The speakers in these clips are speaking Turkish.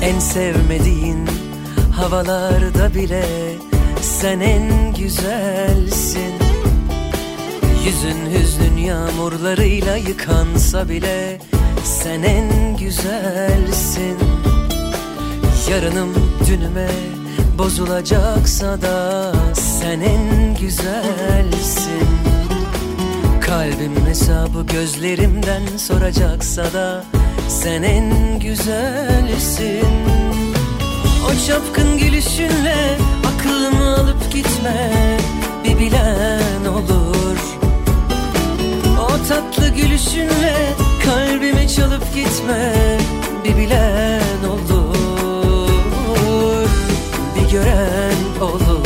En sevmediğin havalarda bile sen en güzelsin. Yüzün hüznün yağmurlarıyla yıkansa bile sen en güzelsin. Yarınım dünüme bozulacaksa da sen en güzelsin. Kalbim hesabı gözlerimden soracaksa da sen en güzelsin. O çapkın gülüşünle aklımı alıp gitme, bir bilen olur. O tatlı gülüşünle kalbimi çalıp gitme, bir bilen olur. Bir gören olur,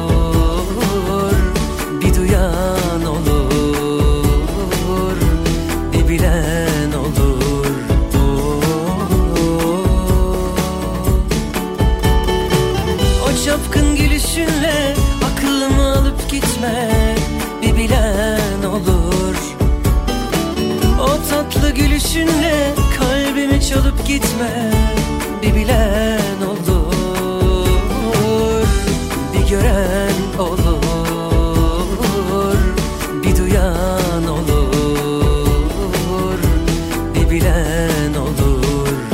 bir duyan olur, bir bilen olur. O çapkın gülüşünle aklımı alıp gitme, bir bilen olur. O tatlı gülüşünle kalbimi çalıp gitme, bir bilen olur. Bir gören olur, bir duyan olur, bir bilen olur.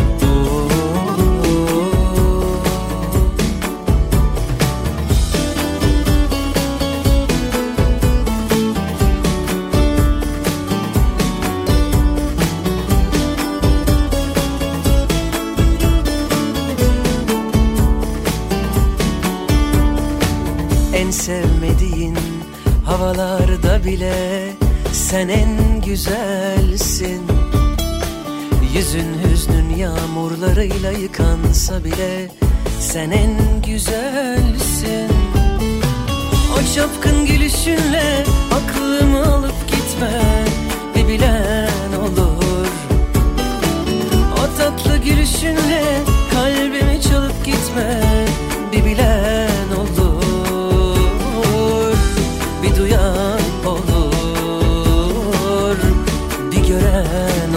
En sevmediğin havalarda bile sen en güzelsin. Yüzün hüznün yağmurlarıyla yıkansa bile sen en güzelsin. O çapkın gülüşünle aklımı alıp gitme, bir bilen olur. O tatlı gülüşünle kalbimi çalıp gitme, bir bilen olur. Bir duyan olur, bir gören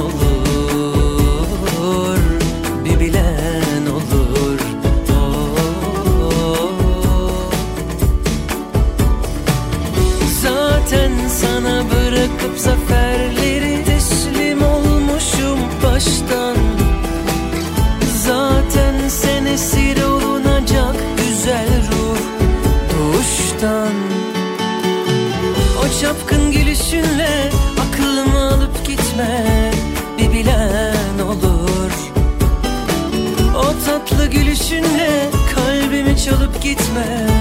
olur, bir bilen olur. Zaten sana bırakıp zaferleri teslim olmuşum baştan. Zaten sen esir olunacak güzel ruh doğuştan. O çapkın gülüşünle aklımı alıp gitme, bir bilen olur. O tatlı gülüşünle kalbimi çalıp gitme,